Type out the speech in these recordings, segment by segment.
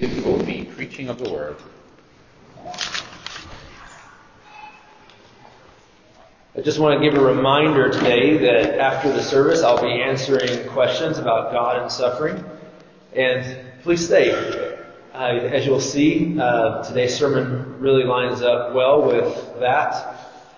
Will be preaching of the word. I just want to give a reminder today that after the service I'll be answering questions about God and suffering. And please stay. As you'll see, today's sermon really lines up well with that.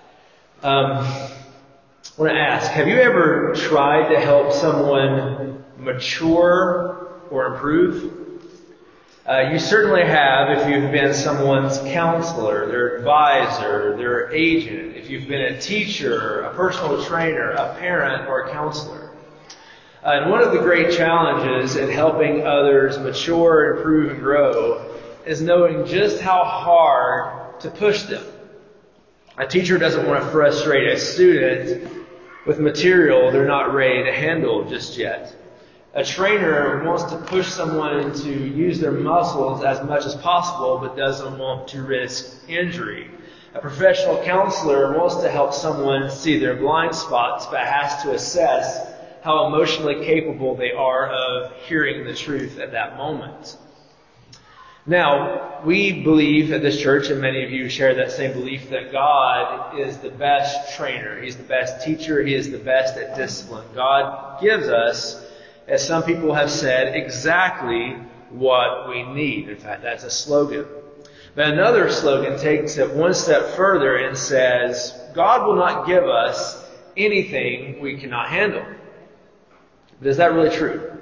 I want to ask, have you ever tried to help someone mature or improve? You certainly have if you've been someone's counselor, their advisor, their agent, if you've been a teacher, a personal trainer, a parent, or a counselor. And one of the great challenges in helping others mature, improve, and grow is knowing just how hard to push them. A teacher doesn't want to frustrate a student with material they're not ready to handle just yet. A trainer wants to push someone to use their muscles as much as possible, but doesn't want to risk injury. A professional counselor wants to help someone see their blind spots, but has to assess how emotionally capable they are of hearing the truth at that moment. Now, we believe at this church, and many of you share that same belief, that God is the best trainer. He's the best teacher. He is the best at discipline. God gives us, as some people have said, exactly what we need. In fact, that's a slogan. But another slogan takes it one step further and says, God will not give us anything we cannot handle. But is that really true?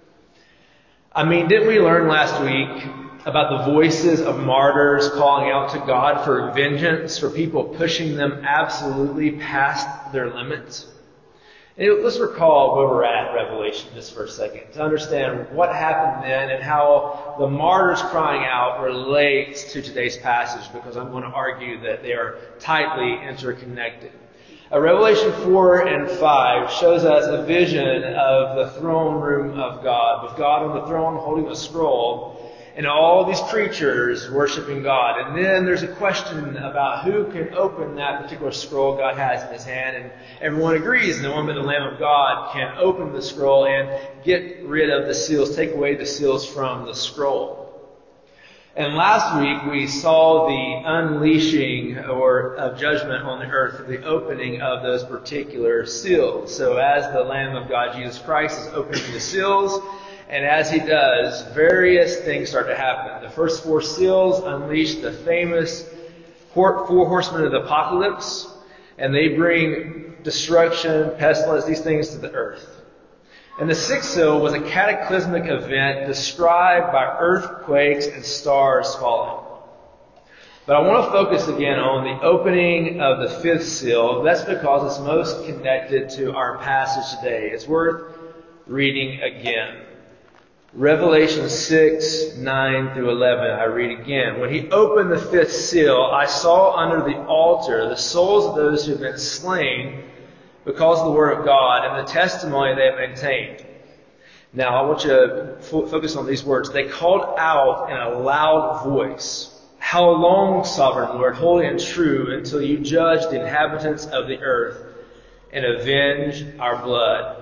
I mean, didn't we learn last week about the voices of martyrs calling out to God for vengeance, for people pushing them absolutely past their limits? And let's recall where we're at in Revelation just for a second to understand what happened then and how the martyrs crying out relates to today's passage, because I'm going to argue that they are tightly interconnected. Revelation 4 and 5 shows us a vision of the throne room of God, with God on the throne holding a scroll, and all these creatures worshiping God. And then there's a question about who can open that particular scroll God has in his hand. And everyone agrees no one but the Lamb of God can open the scroll and get rid of the seals, take away the seals from the scroll. And last week we saw the unleashing of judgment on the earth, the opening of those particular seals. So as the Lamb of God, Jesus Christ, is opening the seals, and as he does, various things start to happen. The first four seals unleash the famous four horsemen of the apocalypse, and they bring destruction, pestilence, these things to the earth. And the sixth seal was a cataclysmic event described by earthquakes and stars falling. But I want to focus again on the opening of the fifth seal. That's because it's most connected to our passage today. It's worth reading again. Revelation 6, 9 through 11, I read again. When he opened the fifth seal, I saw under the altar the souls of those who have been slain because of the word of God and the testimony they have maintained. Now, I want you to focus on these words. They called out in a loud voice, "How long, sovereign Lord, holy and true, until you judge the inhabitants of the earth and avenge our blood?"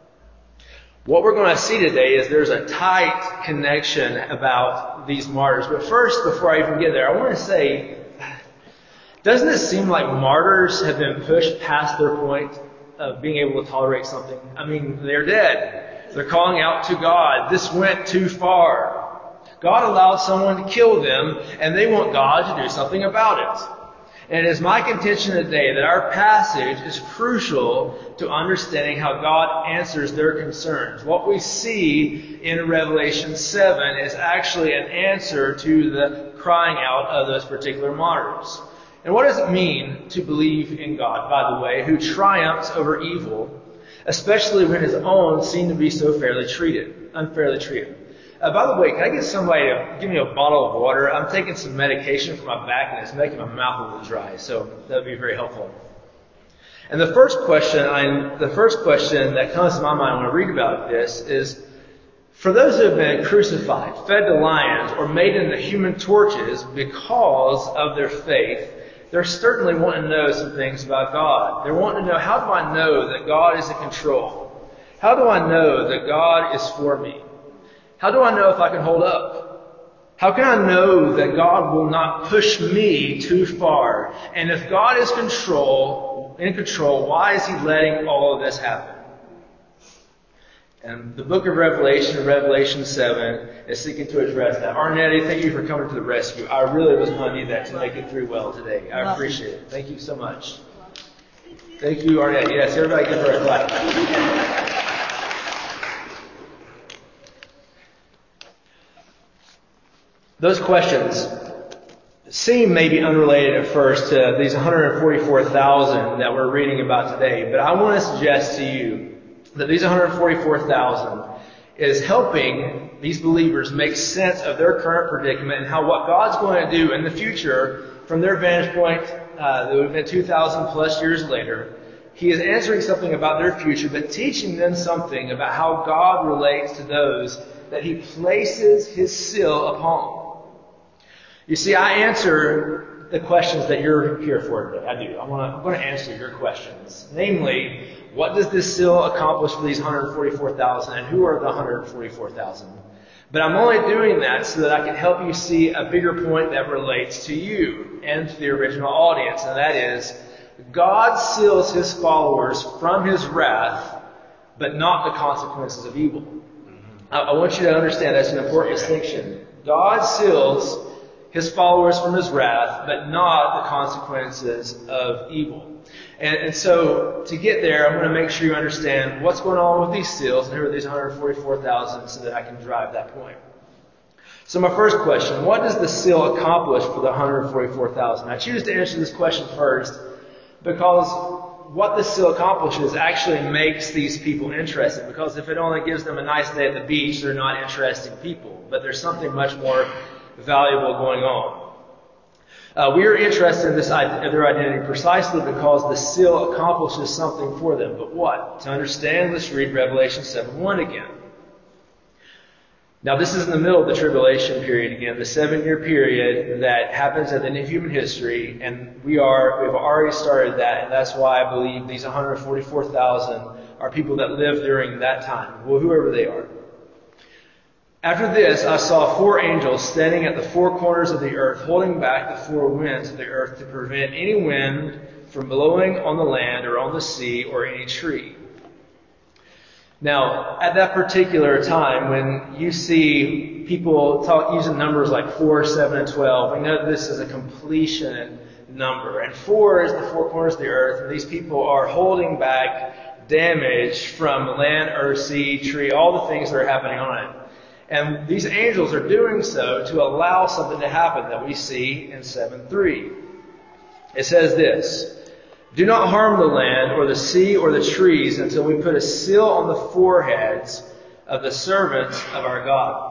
What we're going to see today is there's a tight connection about these martyrs. But first, before I even get there, I want to say, doesn't it seem like martyrs have been pushed past their point of being able to tolerate something? I mean, they're dead. They're calling out to God. This went too far. God allowed someone to kill them, and they want God to do something about it. And it is my contention today that our passage is crucial to understanding how God answers their concerns. What we see in Revelation 7 is actually an answer to the crying out of those particular martyrs. And what does it mean to believe in God, by the way, who triumphs over evil, especially when his own seem to be so unfairly treated? By the way, can I get somebody to give me a bottle of water? I'm taking some medication for my back and it's making my mouth a little dry, so that would be very helpful. And the first question that comes to my mind when I read about this is, for those who have been crucified, fed to lions, or made into human torches because of their faith, they're certainly wanting to know some things about God. They're wanting to know, how do I know that God is in control? How do I know that God is for me? How do I know if I can hold up? How can I know that God will not push me too far? And if God is in control, why is He letting all of this happen? And the book of Revelation 7, is seeking to address that. Arnett, thank you for coming to the rescue. I really was going to need that to make it through well today. I appreciate it. Thank you so much. Thank you, Arnett. Yes, everybody give her a clap. Those questions seem maybe unrelated at first to these 144,000 that we're reading about today, but I want to suggest to you that these 144,000 is helping these believers make sense of their current predicament and how what God's going to do in the future from their vantage point that would have been 2,000 plus years later. He is answering something about their future, but teaching them something about how God relates to those that He places His seal upon. You see, I answer the questions that you're here for today. I do. I'm going to answer your questions. Namely, what does this seal accomplish for these 144,000, and who are the 144,000? But I'm only doing that so that I can help you see a bigger point that relates to you and to the original audience, and that is, God seals His followers from His wrath, but not the consequences of evil. I want you to understand that's an important distinction. God seals His followers from His wrath, but not the consequences of evil. And so, to get there, I'm going to make sure you understand what's going on with these seals and who are these 144,000 so that I can drive that point. So my first question, what does the seal accomplish for the 144,000? I choose to answer this question first because what the seal accomplishes actually makes these people interested. Because if it only gives them a nice day at the beach, they're not interesting people. But there's something much more valuable going on. We are interested in their identity precisely because the seal accomplishes something for them. But what? To understand, let's read Revelation 7:1 again. Now this is in the middle of the tribulation period again, the 7-year period that happens at the end of human history, and we've already started that, and that's why I believe these 144,000 are people that live during that time, well, whoever they are. After this, I saw 4 angels standing at the 4 corners of the earth, holding back the 4 winds of the earth to prevent any wind from blowing on the land or on the sea or any tree. Now, at that particular time, when you see people using numbers like 4, 7, and 12, we know this is a completion number. And 4 is the 4 corners of the earth, and these people are holding back damage from land, earth, sea, tree, all the things that are happening on it. And these angels are doing so to allow something to happen that we see in 7:3. It says this, "Do not harm the land or the sea or the trees until we put a seal on the foreheads of the servants of our God."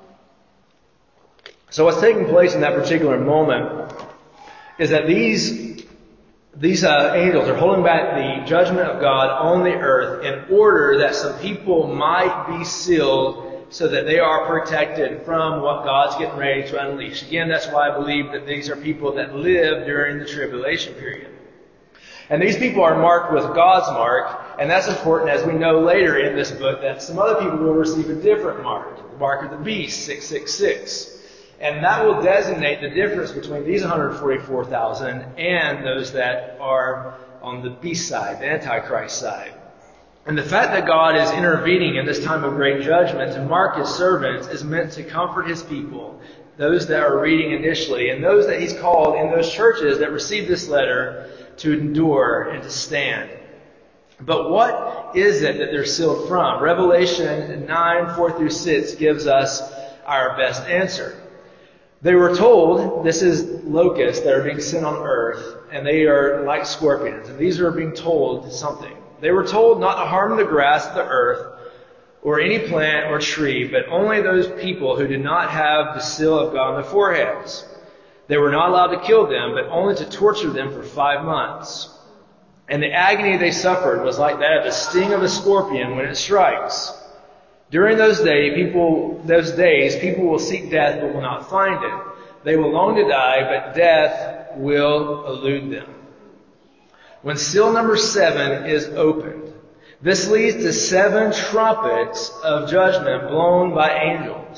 So what's taking place in that particular moment is that these angels are holding back the judgment of God on the earth in order that some people might be sealed so that they are protected from what God's getting ready to unleash. Again, that's why I believe that these are people that live during the tribulation period. And these people are marked with God's mark, and that's important as we know later in this book that some other people will receive a different mark, the mark of the beast, 666. And that will designate the difference between these 144,000 and those that are on the beast side, the Antichrist side. And the fact that God is intervening in this time of great judgment to mark His servants is meant to comfort His people, those that are reading initially, and those that He's called in those churches that receive this letter to endure and to stand. But what is it that they're sealed from? Revelation 9:4-6 gives us our best answer. They were told, this is locusts that are being sent on earth, and they are like scorpions, and these are being told something. They were told not to harm the grass of the earth or any plant or tree, but only those people who did not have the seal of God on their foreheads. They were not allowed to kill them, but only to torture them for 5 months. And the agony they suffered was like that of the sting of a scorpion when it strikes. During those days, people will seek death but will not find it. They will long to die, but death will elude them. When seal number 7 is opened, this leads to 7 trumpets of judgment blown by angels.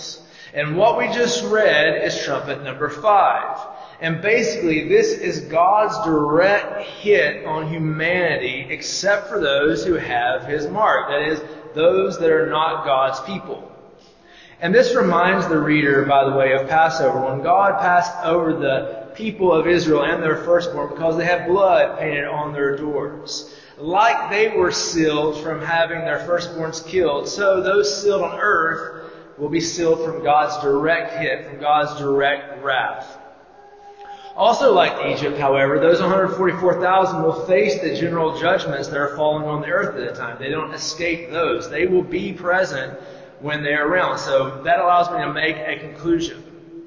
And what we just read is trumpet number 5. And basically, this is God's direct hit on humanity, except for those who have His mark. That is, those that are not God's people. And this reminds the reader, by the way, of Passover, when God passed over the people of Israel and their firstborn because they had blood painted on their doors. Like they were sealed from having their firstborns killed, so those sealed on earth will be sealed from God's direct hit, from God's direct wrath. Also like Egypt, however, those 144,000 will face the general judgments that are falling on the earth at the time. They don't escape those. They will be present when they're around. So that allows me to make a conclusion.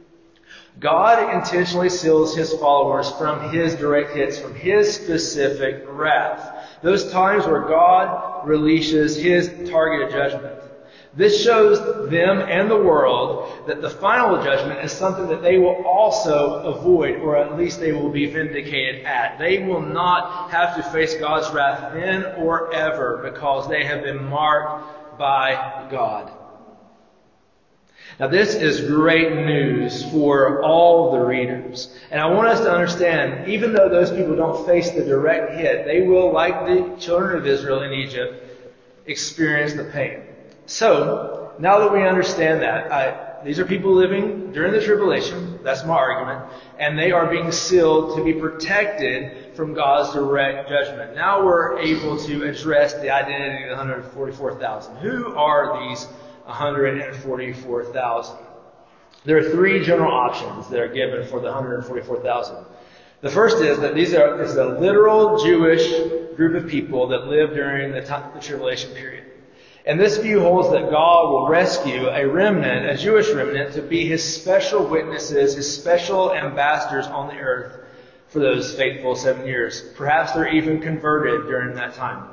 God intentionally seals His followers from His direct hits, from His specific wrath. Those times where God releases His targeted judgment. This shows them and the world that the final judgment is something that they will also avoid, or at least they will be vindicated at. They will not have to face God's wrath then or ever because they have been marked by God. Now this is great news for all the readers. And I want us to understand, even though those people don't face the direct hit, they will, like the children of Israel in Egypt, experience the pain. So, now that we understand that, these are people living during the tribulation, that's my argument, and they are being sealed to be protected from God's direct judgment. Now we're able to address the identity of the 144,000. Who are these 144,000? There are 3 general options that are given for the 144,000. The first is that this is a literal Jewish group of people that lived during the tribulation period. And this view holds that God will rescue a remnant, a Jewish remnant, to be His special witnesses, His special ambassadors on the earth for those fateful 7 years. Perhaps they're even converted during that time.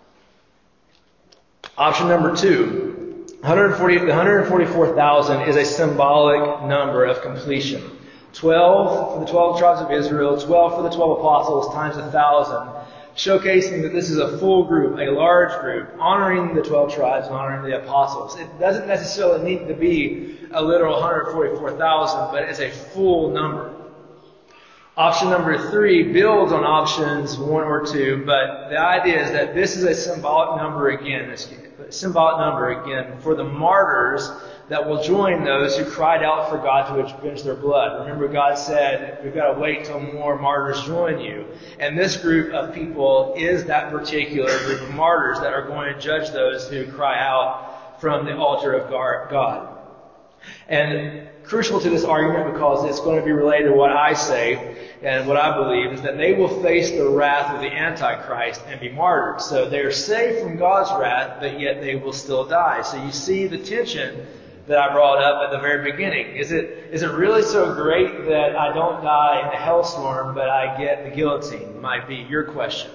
Option number 2, the 144,000 is a symbolic number of completion. 12 for the 12 tribes of Israel, 12 for the 12 apostles, times 1,000. Showcasing that this is a full group, a large group, honoring the 12 tribes and honoring the apostles. It doesn't necessarily need to be a literal 144,000, but it's a full number. Option number 3 builds on options 1 or 2, but the idea is that this is a symbolic number again for the martyrs that will join those who cried out for God to avenge their blood. Remember, God said, we've got to wait till more martyrs join you. And this group of people is that particular group of martyrs that are going to judge those who cry out from the altar of God. And crucial to this argument, because it's going to be related to what I say and what I believe, is that they will face the wrath of the Antichrist and be martyred. So they are saved from God's wrath, but yet they will still die. So you see the tension that I brought up at the very beginning. Is it really so great that I don't die in a hellstorm, but I get the guillotine? Might be your question.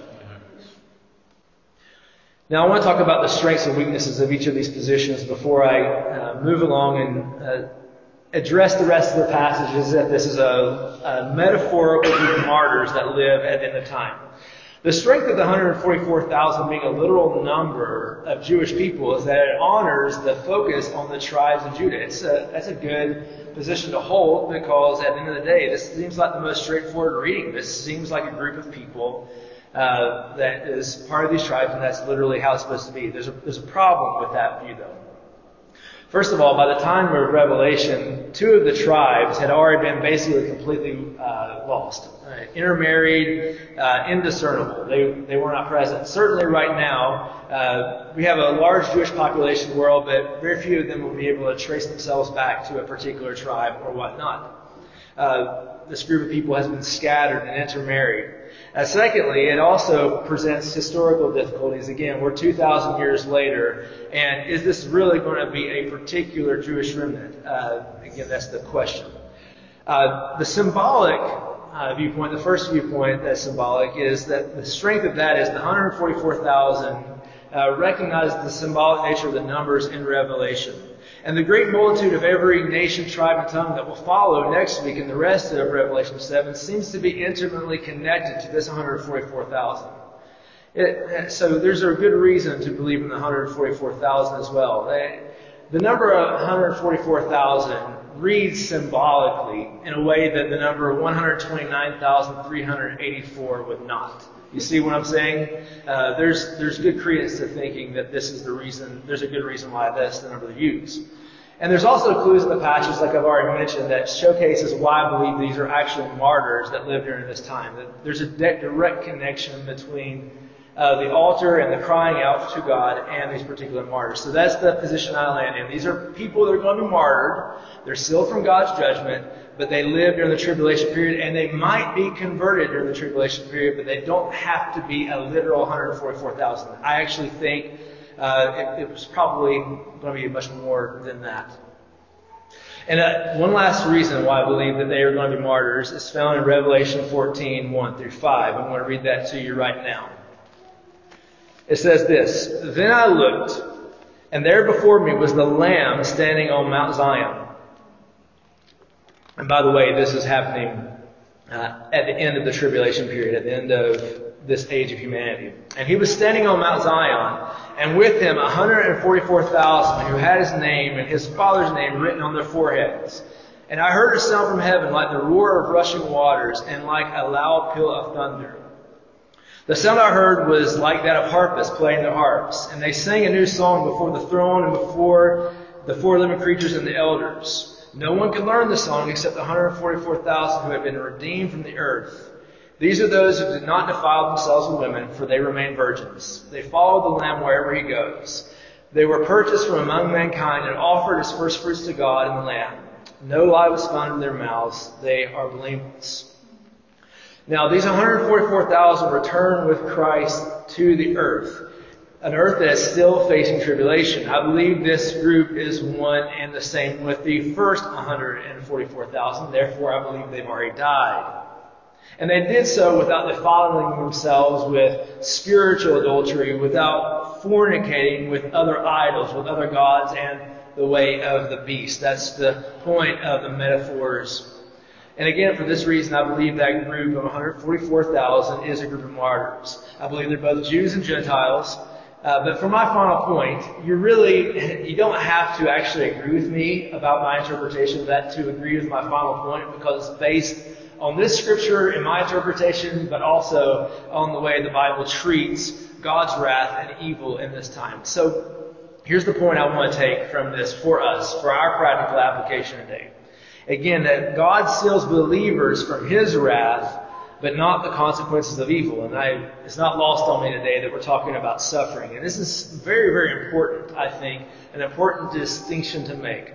Now I want to talk about the strengths and weaknesses of each of these positions before I move along and address the rest of the passages, that this is a metaphorical group of martyrs that live at the end of time. The strength of the 144,000 being a literal number of Jewish people is that it honors the focus on the tribes of Judah. That's a good position to hold, because at the end of the day, this seems like the most straightforward reading. This seems like a group of people that is part of these tribes, and that's literally how it's supposed to be. There's a problem with that view, though. First of all, by the time of Revelation, 2 of the tribes had already been basically completely lost. Intermarried, indiscernible. They were not present. Certainly right now, we have a large Jewish population in the world, but very few of them will be able to trace themselves back to a particular tribe or whatnot. This group of people has been scattered and intermarried. Secondly, it also presents historical difficulties. Again, we're 2,000 years later, and is this really going to be a particular Jewish remnant? Again, that's the question. The symbolic viewpoint, the first viewpoint that's symbolic, is that the strength of that is the 144,000 recognizes the symbolic nature of the numbers in Revelation. And the great multitude of every nation, tribe, and tongue that will follow next week in the rest of Revelation 7 seems to be intimately connected to this 144,000. So there's a good reason to believe in the 144,000 as well. The number of 144,000 reads symbolically in a way that the number 129,384 would not. You see what I'm saying? There's good credence to thinking that this is the reason. There's a good reason why that's the number they use. And there's also clues in the passage, like I've already mentioned, that showcases why I believe these are actual martyrs that lived during this time. That there's a direct connection between the altar and the crying out to God and these particular martyrs. So that's the position I land in. These are people that are going to be martyred. They're sealed from God's judgment, but they live during the tribulation period, and they might be converted during the tribulation period, but they don't have to be a literal 144,000. I actually think it was probably going to be much more than that. And one last reason why I believe that they are going to be martyrs is found in Revelation 14, 1 through 5. I'm going to read that to you right now. It says this, "Then I looked, and there before me was the Lamb standing on Mount Zion." And by the way, this is happening at the end of the tribulation period, at the end of this age of humanity. "And he was standing on Mount Zion, and with him 144,000 who had his name and his Father's name written on their foreheads. And I heard a sound from heaven like the roar of rushing waters and like a loud peal of thunder. The sound I heard was like that of harpists playing their harps. And they sang a new song before the throne and before the four living creatures and the elders. No one could learn the song except the 144,000 who had been redeemed from the earth. These are those who did not defile themselves with women, for they remain virgins. They followed the Lamb wherever he goes. They were purchased from among mankind and offered as firstfruits to God and the Lamb. No lie was found in their mouths. They are blameless." Now, these 144,000 return with Christ to the earth, an earth that is still facing tribulation. I believe this group is one and the same with the first 144,000. Therefore, I believe they've already died. And they did so without defiling themselves with spiritual adultery, without fornicating with other idols, with other gods, and the way of the beast. That's the point of the metaphors. And again, for this reason, I believe that group of 144,000 is a group of martyrs. I believe they're both Jews and Gentiles. But for my final point, you don't have to actually agree with me about my interpretation of that to agree with my final point, because it's based on this scripture in my interpretation, but also on the way the Bible treats God's wrath and evil in this time. So here's the point I want to take from this for us, for our practical application today. Again, that God seals believers from his wrath, but not the consequences of evil. And it's not lost on me today that we're talking about suffering. And this is very, very important, I think, an important distinction to make.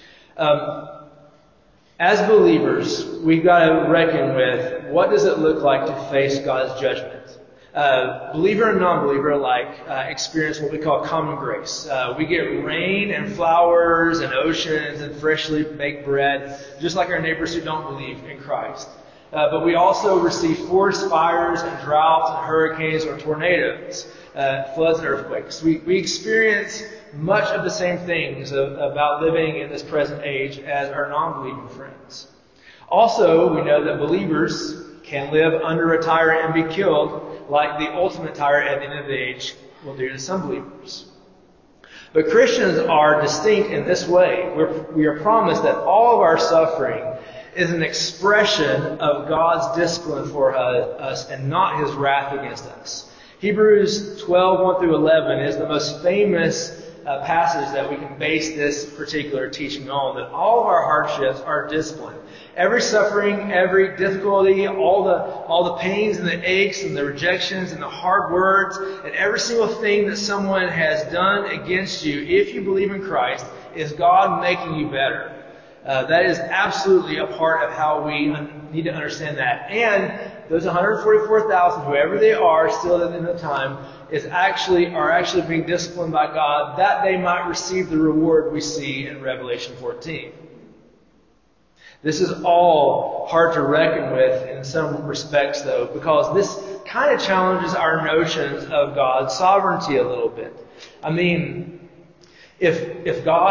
As believers, we've got to reckon with what does it look like to face God's judgment. Believer and non-believer alike experience what we call common grace. We get rain and flowers and oceans and freshly baked bread, just like our neighbors who don't believe in Christ. But we also receive forest fires and droughts and hurricanes or tornadoes, floods and earthquakes. We experience much of the same things about living in this present age as our non-believing friends. Also, we know that believers can live under a tyrant and be killed, like the ultimate tyrant at the end of the age will do to some believers. But Christians are distinct in this way. We are promised that all of our suffering is an expression of God's discipline for us and not his wrath against us. Hebrews 12, 1 through 11 is the most famous passage that we can base this particular teaching on, that all of our hardships are discipline. Every suffering, every difficulty, all the pains and the aches and the rejections and the hard words and every single thing that someone has done against you, if you believe in Christ, is God making you better. That is absolutely a part of how we need to understand that. And those 144,000, whoever they are, still at the end of time, are actually being disciplined by God, that they might receive the reward we see in Revelation 14. This is all hard to reckon with in some respects, though, because this kind of challenges our notions of God's sovereignty a little bit. I mean, if God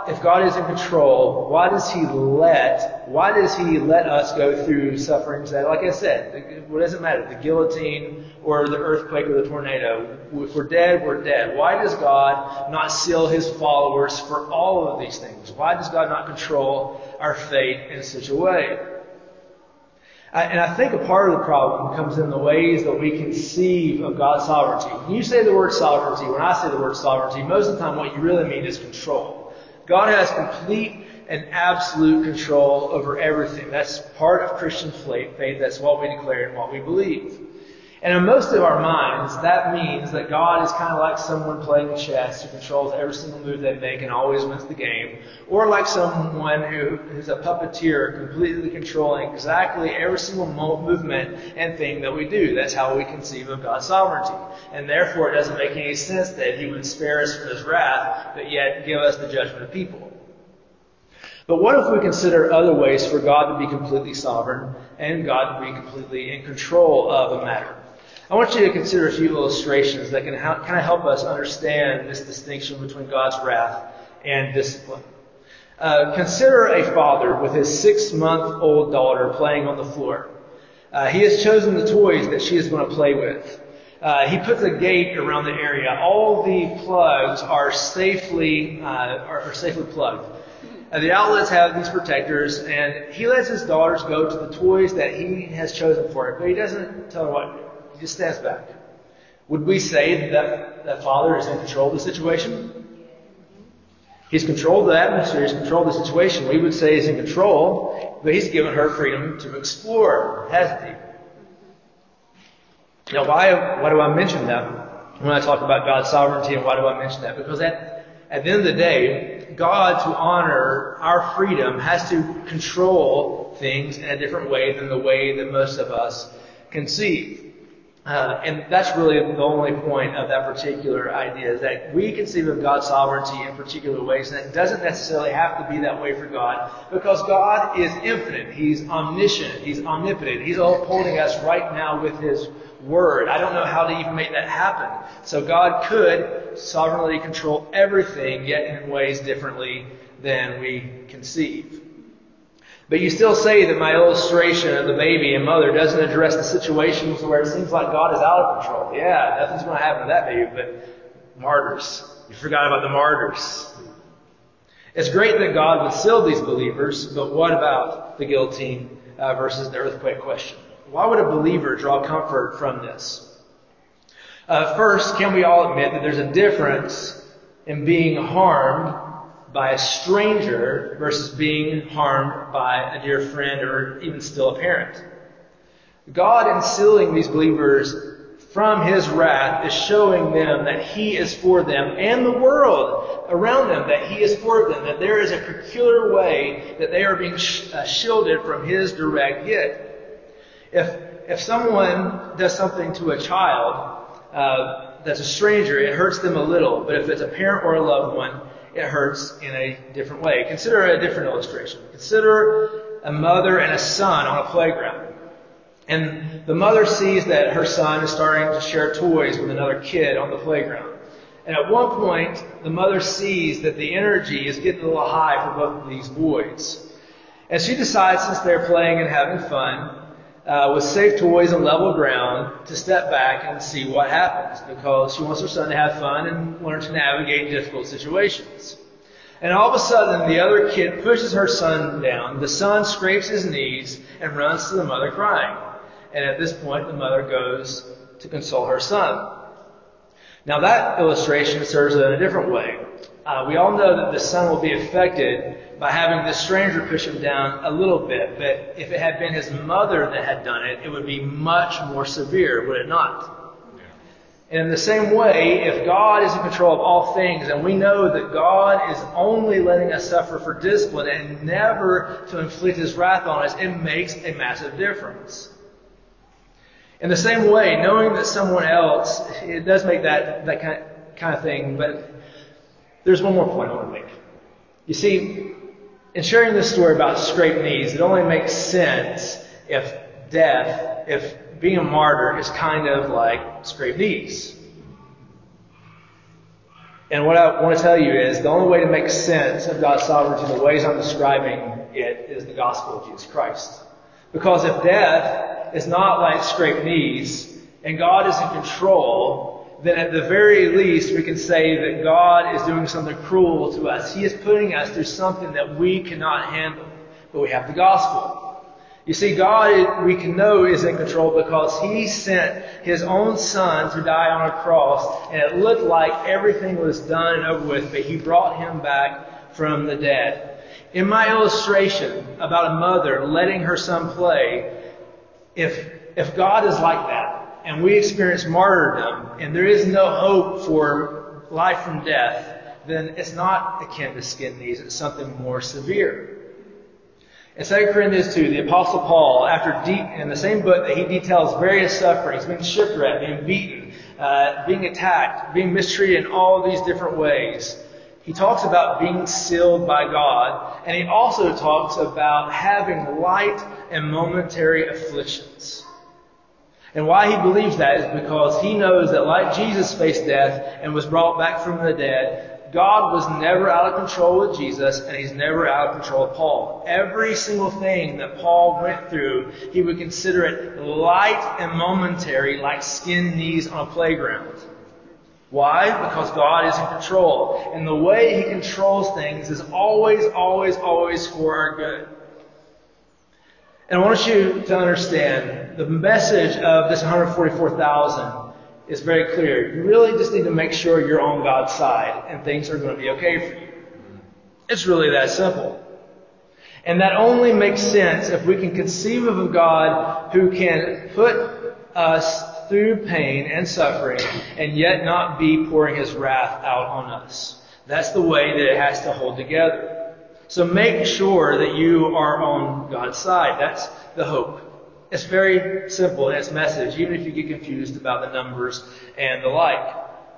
if God is in control, why does He let us go through sufferings that, like I said, it doesn't matter, the guillotine or the earthquake or the tornado. If we're dead, we're dead. Why does God not seal His followers for all of these things? Why does God not control our fate in such a way? And I think a part of the problem comes in the ways that we conceive of God's sovereignty. When you say the word sovereignty, when I say the word sovereignty, most of the time what you really mean is control. God has complete and absolute control over everything. That's part of Christian faith. That's what we declare and what we believe. And in most of our minds, that means that God is kind of like someone playing chess who controls every single move they make and always wins the game. Or like someone who's a puppeteer completely controlling exactly every single movement and thing that we do. That's how we conceive of God's sovereignty. And therefore it doesn't make any sense that He would spare us from His wrath, but yet give us the judgment of people. But what if we consider other ways for God to be completely sovereign and God to be completely in control of a matter? I want you to consider a few illustrations that can kind of help us understand this distinction between God's wrath and discipline. Consider a father with his 6-month-old daughter playing on the floor. He has chosen the toys that she is going to play with. He puts a gate around the area. All the plugs are safely plugged. The outlets have these protectors, and he lets his daughters go to the toys that he has chosen for her, but he doesn't tell her what to do. He just stands back. Would we say that father is in control of the situation? He's controlled the atmosphere, he's controlled the situation. We would say he's in control, but he's given her freedom to explore, hasn't he? Now, why do I mention that when I talk about God's sovereignty, and why do I mention that? Because at the end of the day, God, to honor our freedom, has to control things in a different way than the way that most of us conceive. And that's really the only point of that particular idea, is that we conceive of God's sovereignty in particular ways, and it doesn't necessarily have to be that way for God, because God is infinite. He's omniscient. He's omnipotent. He's upholding us right now with His Word. I don't know how to even make that happen. So God could sovereignly control everything, yet in ways differently than we conceive. But you still say that my illustration of the baby and mother doesn't address the situations where it seems like God is out of control. Yeah, nothing's going to happen to that baby, but martyrs. You forgot about the martyrs. It's great that God would seal these believers, but what about the guillotine versus the earthquake question? Why would a believer draw comfort from this? First, can we all admit that there's a difference in being harmed by a stranger versus being harmed by a dear friend or even still a parent? God, in sealing these believers from His wrath, is showing them that He is for them, and the world around them that He is for them, that there is a peculiar way that they are being shielded from His direct hit. If someone does something to a child that's a stranger, it hurts them a little, but if it's a parent or a loved one, it hurts in a different way. Consider a different illustration. Consider a mother and a son on a playground. And the mother sees that her son is starting to share toys with another kid on the playground. And at one point, the mother sees that the energy is getting a little high for both of these boys. And she decides, since they're playing and having fun, with safe toys and level ground, to step back and see what happens, because she wants her son to have fun and learn to navigate difficult situations. And all of a sudden, the other kid pushes her son down. The son scrapes his knees and runs to the mother crying. And at this point, the mother goes to console her son. Now, that illustration serves in a different way. We all know that the son will be affected by having this stranger push him down a little bit. But if it had been his mother that had done it, it would be much more severe, would it not? And in the same way, if God is in control of all things, and we know that God is only letting us suffer for discipline and never to inflict His wrath on us, it makes a massive difference. In the same way, knowing that someone else, it does make that kind of thing, but there's one more point I want to make. You see, in sharing this story about scraped knees, it only makes sense if being a martyr is kind of like scraped knees. And what I want to tell you is the only way to make sense of God's sovereignty, the ways I'm describing it, is the gospel of Jesus Christ. Because if death is not like scraped knees and God is in control, then at the very least we can say that God is doing something cruel to us. He is putting us through something that we cannot handle. But we have the gospel. You see, God, we can know, is in control because He sent His own Son to die on a cross, and it looked like everything was done and over with, but He brought Him back from the dead. In my illustration about a mother letting her son play, if God is like that, and we experience martyrdom, and there is no hope for life from death, then it's not akin to skin knees, it's something more severe. In 2 Corinthians 2, the Apostle Paul, in the same book that he details various sufferings, being shipwrecked, being beaten, being attacked, being mistreated in all these different ways, he talks about being sealed by God, and he also talks about having light and momentary afflictions. And why he believes that is because he knows that like Jesus faced death and was brought back from the dead, God was never out of control with Jesus, and He's never out of control with Paul. Every single thing that Paul went through, he would consider it light and momentary, like skin knees on a playground. Why? Because God is in control. And the way He controls things is always, always, always for our good. And I want you to understand the message of this 144,000 is very clear. You really just need to make sure you're on God's side and things are going to be okay for you. It's really that simple. And that only makes sense if we can conceive of a God who can put us through pain and suffering and yet not be pouring His wrath out on us. That's the way that it has to hold together. So make sure that you are on God's side. That's the hope. It's very simple in its message, even if you get confused about the numbers and the like.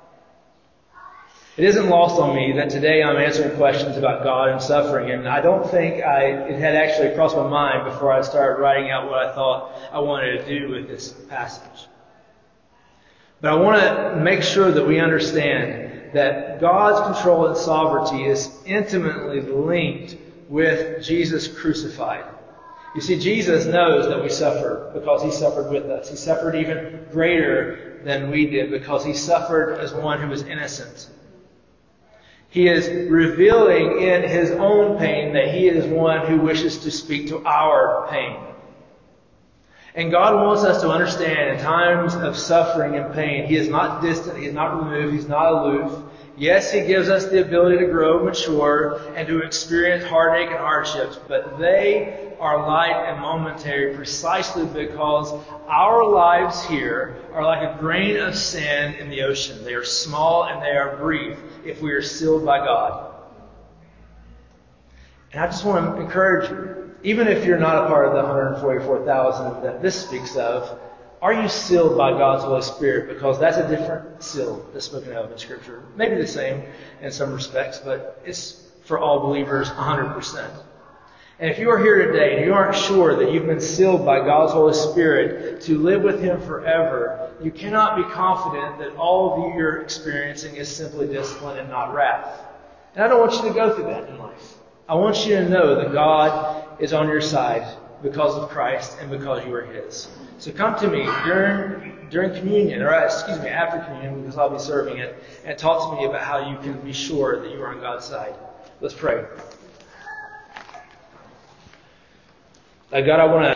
It isn't lost on me that today I'm answering questions about God and suffering, and I don't think it had actually crossed my mind before I started writing out what I thought I wanted to do with this passage. But I want to make sure that we understand that God's control and sovereignty is intimately linked with Jesus crucified. You see, Jesus knows that we suffer because He suffered with us. He suffered even greater than we did because He suffered as one who was innocent. He is revealing in His own pain that He is one who wishes to speak to our pain. And God wants us to understand in times of suffering and pain, He is not distant, He is not removed, He's not aloof. Yes, He gives us the ability to grow, mature, and to experience heartache and hardships, but they are light and momentary precisely because our lives here are like a grain of sand in the ocean. They are small and they are brief if we are sealed by God. And I just want to encourage you, even if you're not a part of the 144,000 that this speaks of, are you sealed by God's Holy Spirit? Because that's a different seal that's spoken of in Scripture. Maybe the same in some respects, but it's for all believers 100%. And if you are here today and you aren't sure that you've been sealed by God's Holy Spirit to live with Him forever, you cannot be confident that all that you're experiencing is simply discipline and not wrath. And I don't want you to go through that in life. I want you to know that God is on your side because of Christ and because you are His. So come to me during communion, or after communion, because I'll be serving it, and talk to me about how you can be sure that you are on God's side. Let's pray. God, I want to